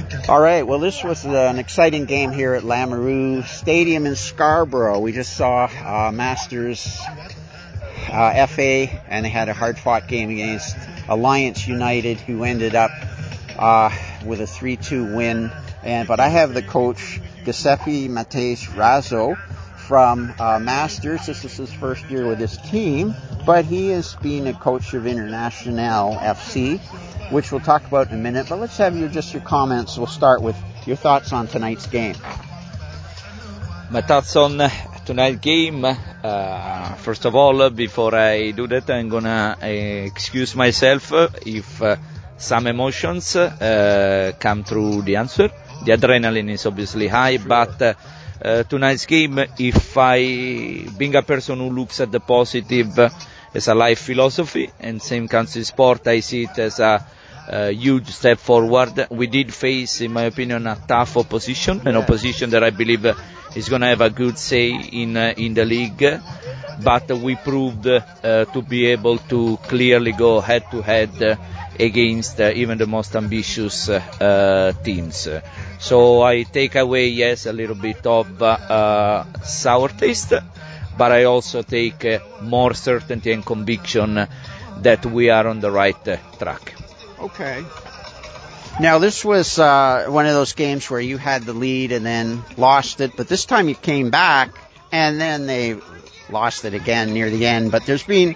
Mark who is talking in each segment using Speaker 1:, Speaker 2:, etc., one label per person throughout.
Speaker 1: All right, well, this was an exciting game here at Lamoureux Stadium in Scarborough. We just saw Masters FA, and they had a hard-fought game against Alliance United, who ended up with a 3-2 win. But I have the coach, Giuseppe Matthäus Razzo, from Masters. This is his first year with his team, but he is being a coach of International FC, which we'll talk about in a minute. But let's have your comments. We'll start with your thoughts on tonight's game.
Speaker 2: My thoughts on tonight's game. First of all, before I do that, I'm gonna excuse myself if some emotions come through the answer. The adrenaline is obviously high, but tonight's game, if I, being a person who looks at the positive as a life philosophy, and same comes in sport, I see it as a huge step forward. We did face, in my opinion, a tough opposition, an opposition that I believe is going to have a good say in the league, but we proved to be able to clearly go head-to-head against even the most ambitious teams. So I take away, yes, a little bit of sour taste, but I also take more certainty and conviction that we are on the right track.
Speaker 1: Okay. Now, this was one of those games where you had the lead and then lost it, but this time you came back, and then they lost it again near the end. But there's been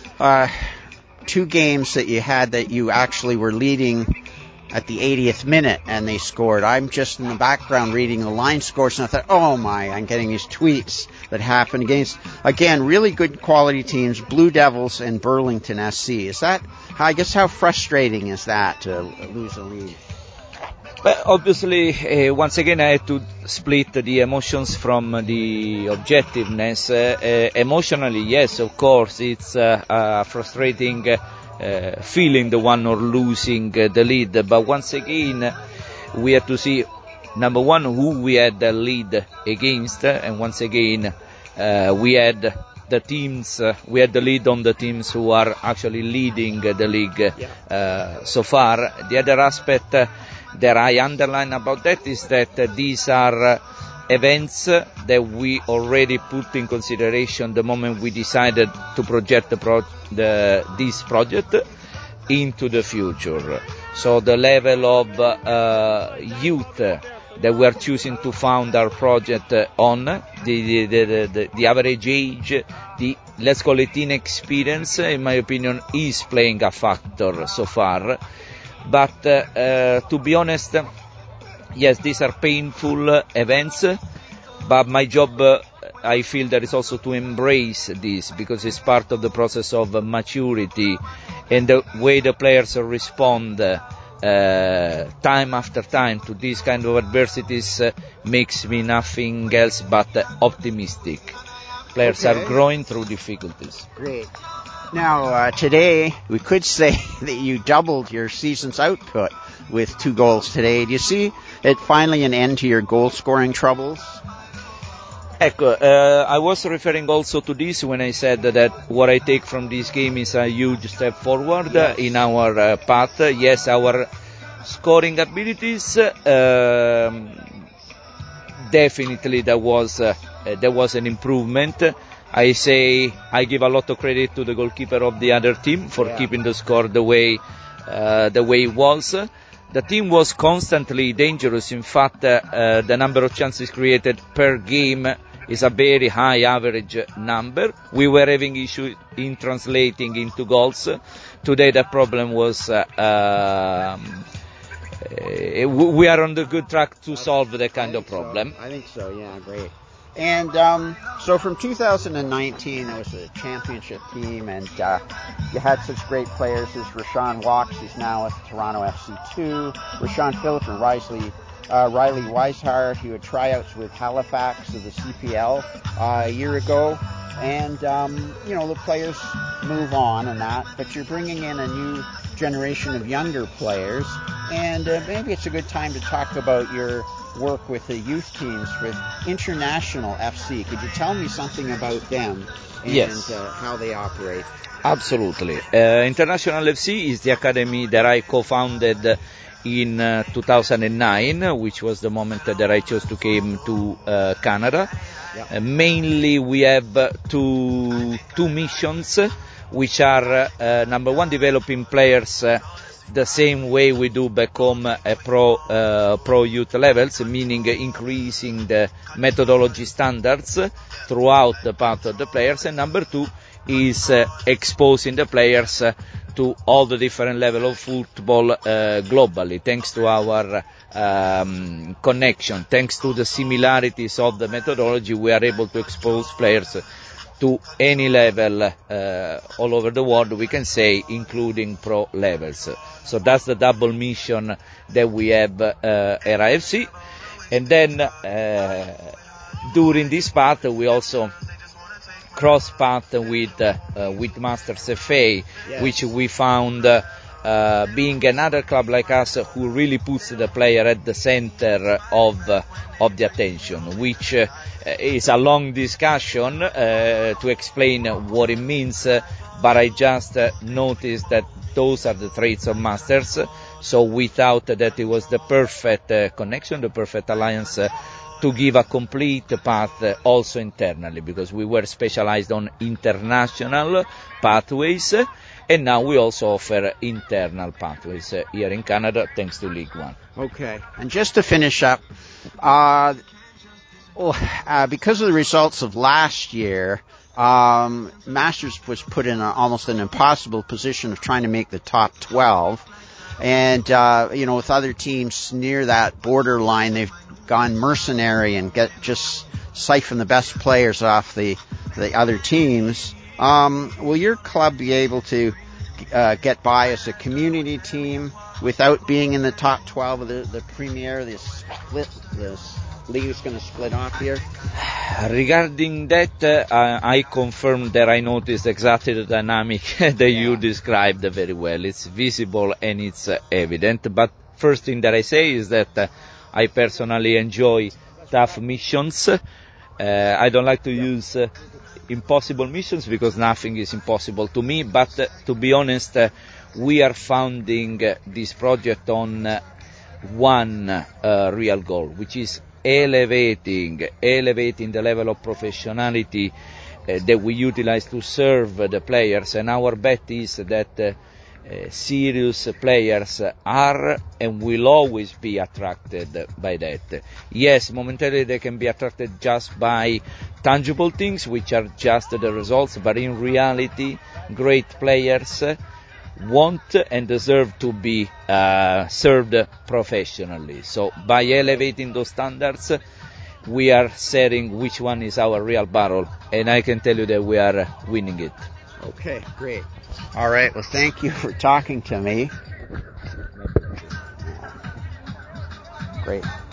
Speaker 1: 2 games that you had that you actually were leading at the 80th minute, and they scored. I'm just in the background reading the line scores, and I thought, oh my, I'm getting these tweets that happen against, again, really good quality teams, Blue Devils and Burlington SC. Is that, I guess, how frustrating is that to lose a lead?
Speaker 2: Well, obviously, once again, I had to split the emotions from the objectiveness. Emotionally, yes, of course, it's frustrating feeling the one or losing the lead. But once again, we have to see, number one, who we had the lead against, and once again, we had the teams, we had the lead on the teams who are actually leading the league so far. The other aspect that I underline about that is that these are events that we already put in consideration the moment we decided to project this project into the future. So the level of youth that we are choosing to found our project on, the average age, the, let's call it, inexperience, in my opinion, is playing a factor so far. But to be honest, yes, these are painful events, but my job, I feel, that is also to embrace this, because it's part of the process of maturity, and the way the players respond time after time to these kind of adversities makes me nothing else but optimistic. Players are growing through difficulties.
Speaker 1: Great. Now, today, we could say that you doubled your season's output with 2 goals today. Do you see it finally an end to your goal-scoring troubles?
Speaker 2: I was referring also to this when I said that what I take from this game is a huge step forward in our path. Yes, our scoring abilities, definitely there was an improvement. I give a lot of credit to the goalkeeper of the other team for keeping the score the way it was. The team was constantly dangerous. In fact, the number of chances created per game is a very high average number. We were having issues in translating into goals. Today the problem was we are on the good track to solve that kind of problem.
Speaker 1: I think so, yeah, great. And so from 2019, it was a championship team, and you had such great players as Rashawn Walks, who's now at Toronto FC2, Rashawn Phillip and Riley Weishart, who had tryouts with Halifax of the CPL a year ago. And, the players move on and that, but you're bringing in a new generation of younger players, and maybe it's a good time to talk about your work with the youth teams with International FC. Could you tell me something about them and how they operate?
Speaker 2: Absolutely. International FC is the academy that I co-founded in 2009, which was the moment that I chose to come to Canada.
Speaker 1: Yeah.
Speaker 2: Mainly we have two missions, which are number one, developing players the same way we do back home at pro youth levels, meaning increasing the methodology standards throughout the path of the players. And number two is exposing the players to all the different levels of football globally, thanks to our connection, thanks to the similarities of the methodology. We are able to expose players to any level all over the world, we can say, including pro levels. So that's the double mission that we have at IFC. And then during this path, we also cross path with Masters FA,
Speaker 1: yes,
Speaker 2: which we found being another club like us who really puts the player at the center of the attention, which is a long discussion to explain what it means, but I just noticed that those are the traits of Masters. So we thought that it was the perfect connection, the perfect alliance to give a complete path also internally, because we were specialized on international pathways, and now we also offer internal pathways here in Canada, thanks to League One.
Speaker 1: Okay, and just to finish up, because of the results of last year, Masters was put in almost an impossible position of trying to make the top 12, and with other teams near that borderline, they've gone mercenary and just siphon the best players off the other teams. Will your club be able to get by as a community team without being in the top 12 of the Premier? This league is going to split off here.
Speaker 2: Regarding that, I confirm that I noticed exactly the dynamic that you described very well. It's visible and it's evident. But first thing that I say is that I personally enjoy tough missions. I don't like to use impossible missions because nothing is impossible to me. But to be honest, we are founding this project on one real goal, which is elevating the level of professionality that we utilize to serve the players. And our bet is that serious players are and will always be attracted by that. Yes, momentarily they can be attracted just by tangible things, which are just the results, but in reality, great players want and deserve to be served professionally. So by elevating those standards, we are setting which one is our real battle, and I can tell you that we are winning it.
Speaker 1: Okay, great. All right, well, thank you for talking to me. Great.